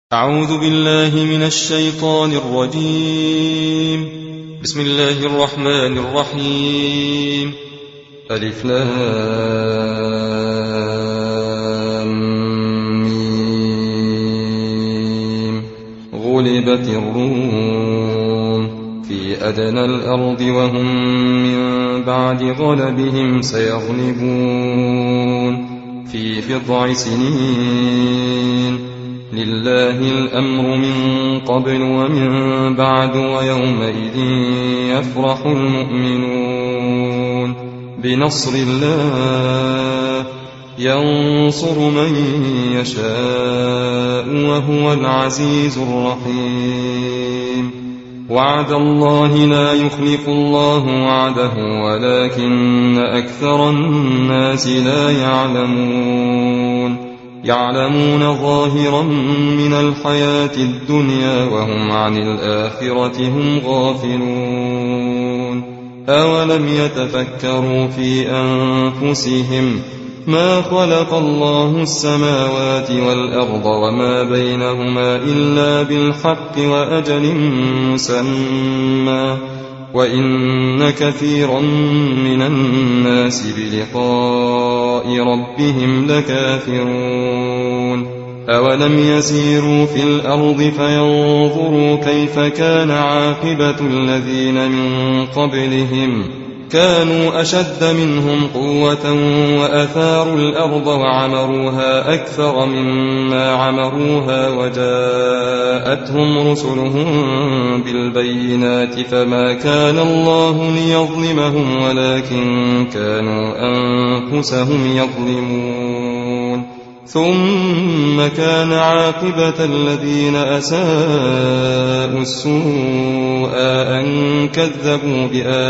أعوذ بالله من الشيطان الرجيم. بسم الله الرحمن الرحيم. ألف لام ميم. غلبت الروم في أدنى الأرض وهم من بعد غلبهم سيغلبون في بضع سنين. لله الأمر من قبل ومن بعد ويومئذ يفرح المؤمنون بنصر الله ينصر من يشاء وهو العزيز الرحيم. وعد الله لا يخلف الله وعده ولكن أكثر الناس لا يعلمون ظاهرا من الحياة الدنيا وهم عن الآخرة هم غافلون. أولم يتفكروا في أنفسهم ما خلق الله السماوات والأرض وما بينهما إلا بالحق وأجل مسمى وإن كثيرا من الناس بلقاء ربهم لكافرون. أولم يسيروا في الأرض فينظروا كيف كان عاقبة الذين من قبلهم كانوا أشد منهم قوة وأثاروا الأرض وعمروها أكثر مما عمروها وجاءتهم رسلهم بالبينات فما كان الله ليظلمهم ولكن كانوا أنفسهم يظلمون. ثم كان عاقبة الذين أساءوا السوء أن كذبوا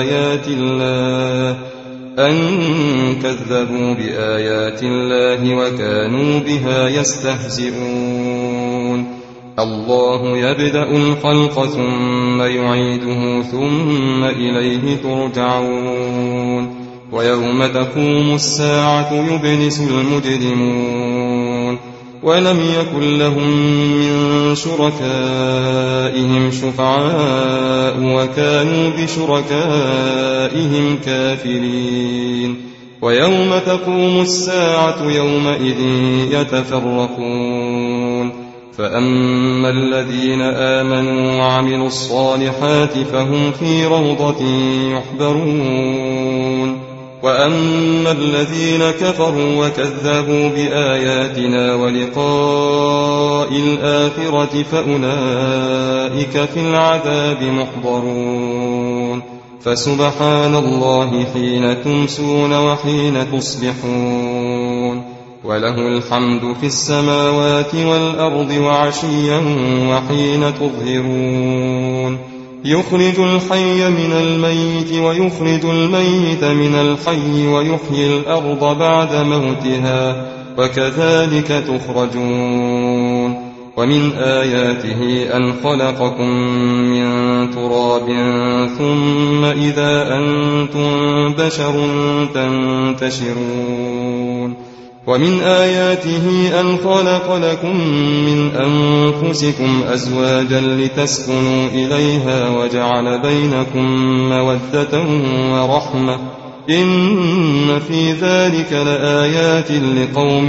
بآيات الله وكانوا بها يستهزئون. الله يبدأ الخلق ثم يعيده ثم إليه ترجعون. ويوم تقوم الساعة يبلس المجرمون ولم يكن لهم من شركائهم شفعاء وكانوا بشركائهم كافرين. ويوم تقوم الساعة يومئذ يتفرقون فأما الذين آمنوا وعملوا الصالحات فهم في روضة يحبرون وأما الذين كفروا وكذبوا بآياتنا ولقاء الآخرة فأولئك في العذاب محضرون. فسبحان الله حين تمسون وحين تصبحون وله الحمد في السماوات والأرض وعشيا وحين تظهرون. يخرج الحي من الميت ويخرج الميت من الحي ويحيي الأرض بعد موتها وكذلك تخرجون. ومن آياته أن خلقكم من تراب ثم إذا أنتم بشر تنتشرون. ومن آياته أن خلق لكم من أنفسكم أزواجا لتسكنوا إليها وجعل بينكم مودة ورحمة إن في ذلك لآيات لقوم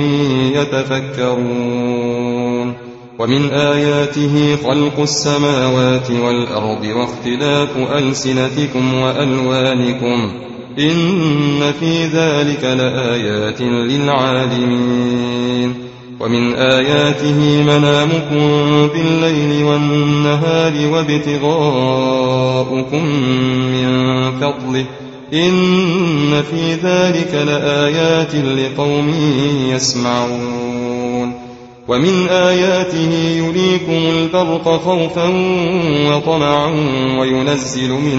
يتفكرون. ومن آياته خلق السماوات والأرض واختلاف ألسنتكم وألوانكم إن في ذلك لآيات للعالمين. ومن آياته منامكم بالليل والنهار وابتغاؤكم من فضله إن في ذلك لآيات لقوم يسمعون. ومن آياته يريكم البرق خوفا وطمعا وينزل من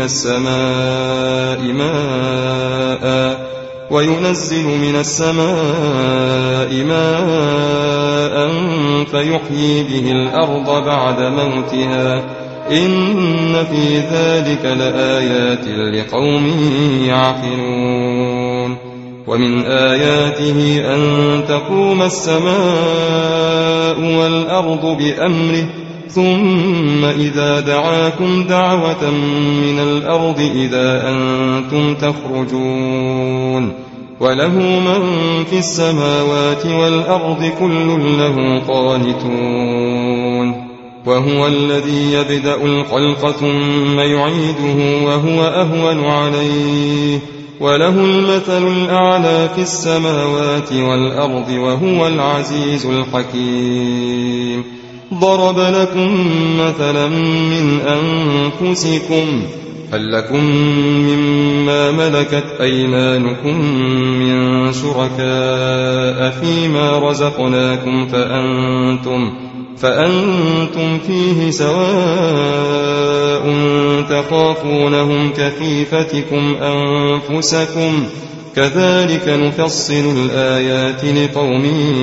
السماء ماء فيحيي به الأرض بعد موتها إن في ذلك لآيات لقوم يعقلون. ومن آياته أن تقوم السماء والأرض بأمره ثم إذا دعاكم دعوة من الأرض إذا أنتم تخرجون وله من في السماوات والأرض كل له قانتون وهو الذي يبدأ الخلق ثم يعيده وهو أهون عليه وله المثل الأعلى في السماوات والأرض وهو العزيز الحكيم ضرب لكم مثلا من أنفسكم هل لكم مما ملكت أيمانكم من شركاء فيما رزقناكم فأنتم فيه سواء تخافونهم كخيفتكم أنفسكم كذلك نفصل الآيات لقوم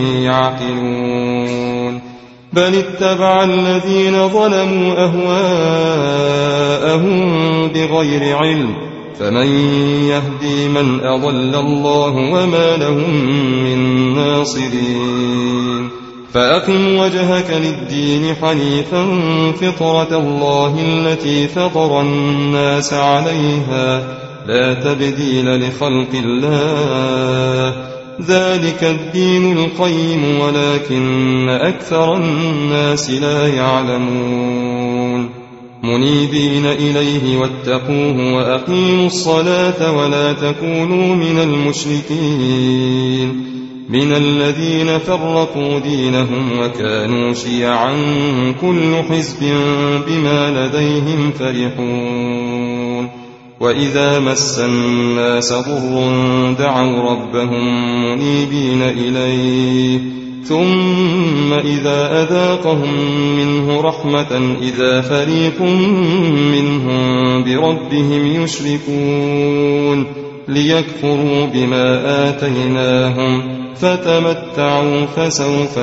يعقلون بل اتبع الذين ظلموا أهواءهم بغير علم فمن يهدي من أضل الله وما لهم من ناصرين فأقم وجهك للدين حنيفا فطرة الله التي فطر الناس عليها لا تبديل لخلق الله ذلك الدين القيم ولكن أكثر الناس لا يعلمون منيبين إليه واتقوه وأقيموا الصلاة ولا تكونوا من المشركين من الذين فرقوا دينهم وكانوا شيعا كل حزب بما لديهم فرحون وإذا مس الناس ضر دعوا ربهم منيبين إليه ثم إذا أذاقهم منه رحمة إذا فريق منهم بربهم يشركون ليكفروا بما آتيناهم فتمتعوا فسوف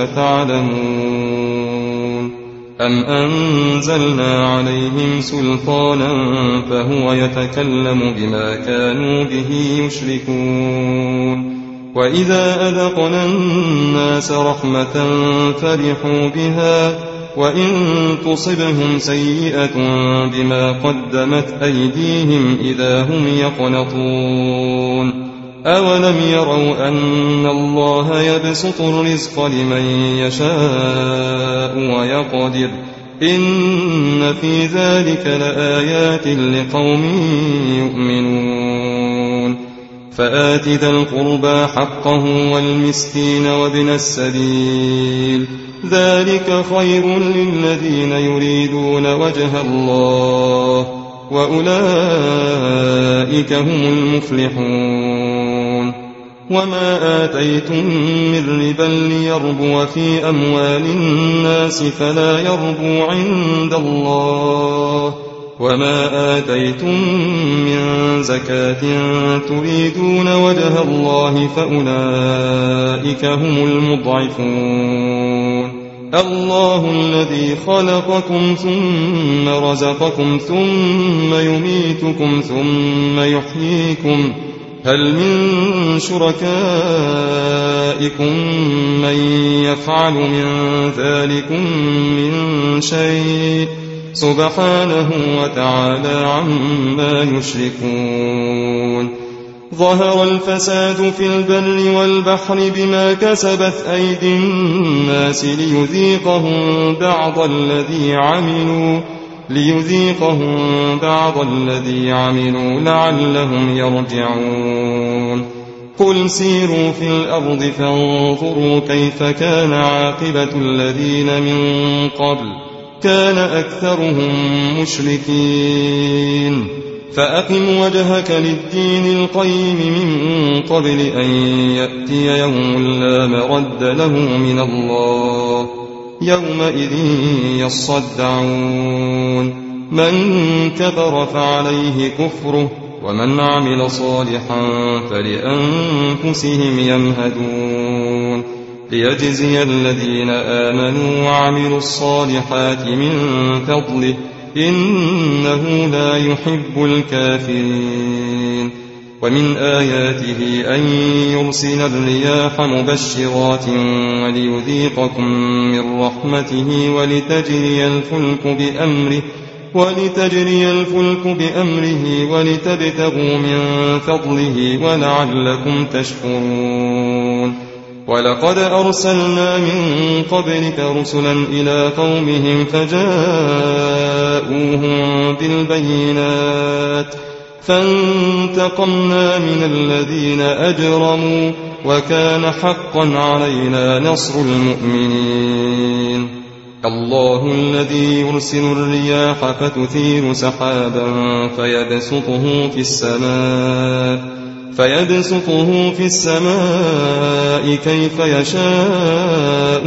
تعلمون أم أنزلنا عليهم سلطانا فهو يتكلم بما كانوا به يشركون وإذا أذقنا الناس رحمة فرحوا بها وإن تصبهم سيئة بما قدمت أيديهم إذا هم يقنطون أولم يروا أن الله يبسط الرزق لمن يشاء ويقدر إن في ذلك لآيات لقوم يؤمنون فآت ذا القربى حقه والمسكين وابن السبيل ذلك خير للذين يريدون وجه الله وأولئك هم المفلحون وما آتيتم من ربا ليربو في أموال الناس فلا يربو عند الله وما آتيتم من زكاة تريدون وجه الله فأولئك هم المضعفون الله الذي خلقكم ثم رزقكم ثم يميتكم ثم يحييكم هل من شركائكم من يفعل من ذلكم من شيء سبحانه وتعالى عما يشركون ظهر الفساد في البر والبحر بما كسبت أيدي الناس ليذيقهم بعض الذي عملوا لعلهم يرجعون قل سيروا في الأرض فانظروا كيف كان عاقبة الذين من قبل كان أكثرهم مشركين فأقم وجهك للدين القيم من قبل أن يأتي يوم لا مرد له من الله يومئذ يصدعون من كفر فعليه كفره ومن عمل صالحا فلأنفسهم يمهدون ليجزي الذين آمنوا وعملوا الصالحات من فضله إنه لا يحب الكافرين ومن آياته أن يرسل الرياح مبشرات وليذيقكم من رحمته ولتجري الفلك بأمره ولتبتغوا من فضله ولعلكم تشكرون ولقد أرسلنا من قبلك رسلا إلى قومهم فجاءوهم بالبينات فانتقمنا من الذين أجرموا وكان حقا علينا نصر المؤمنين الله الذي يرسل الرياح فتثير سحابا فيبسطه في السماء كيف يشاء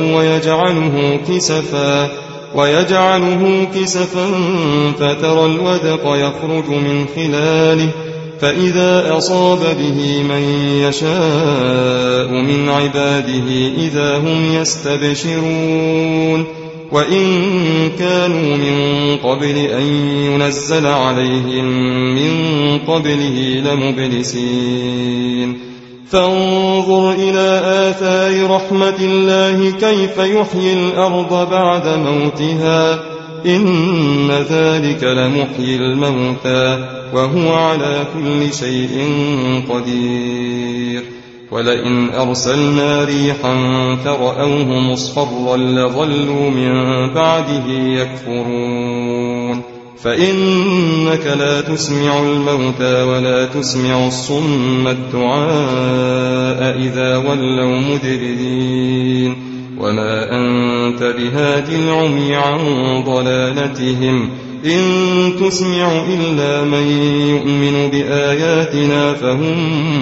ويجعله كسفا فترى الودق يخرج من خلاله فإذا أصاب به من يشاء من عباده إذا هم يستبشرون وإن كانوا من قبل أن ينزل عليهم من قبله لمبلسين فانظر إلى آثار رحمة الله كيف يحيي الأرض بعد موتها إن ذلك لمحيي الموتى وهو على كل شيء قدير ولئن أرسلنا ريحا فرأوه مصفرا لظلوا من بعده يكفرون فإنك لا تسمع الموتى ولا تسمع الصم الدعاء إذا ولوا مدبرين وما أنت بهادي العمي عن ضلالتهم إن تسمع إلا من يؤمن بآياتنا فهم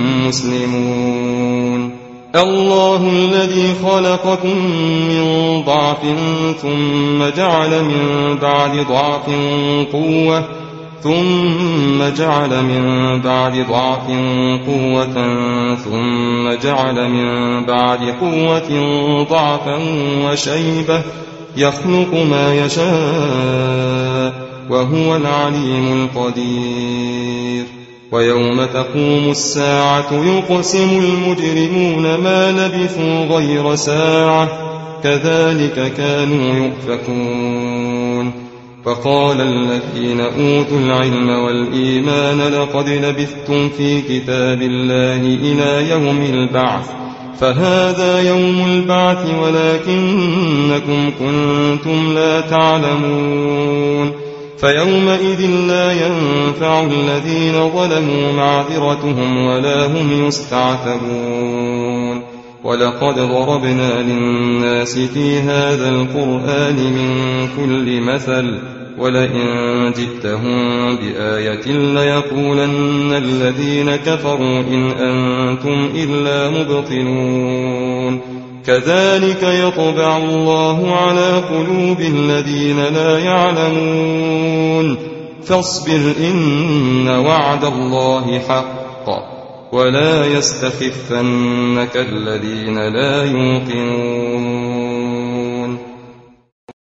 مسلمون الله الذي خلقكم من ضعف ثم جعل من بعد ضعف قوة ثم جعل من بعد قوة ضعفا وشيبة يخلق ما يشاء وهو العليم القدير ويوم تقوم الساعة يقسم المجرمون ما لبثوا غير ساعة كذلك كانوا يؤفكون فقال الذين أوتوا العلم والإيمان لقد لبثتم في كتاب الله إلى يوم البعث فهذا يوم البعث ولكنكم كنتم لا تعلمون فيومئذ لا ينفع الذين ظلموا معذرتهم ولا هم يستعتبون ولقد ضربنا للناس في هذا القرآن من كل مثل ولئن جئتهم بآية ليقولن الذين كفروا إن أنتم إلا مبطلون كذلك يطبع الله على قلوب الذين لا يعلمون فاصبر إن وعد الله حق ولا يستخفنك الذين لا يوقنون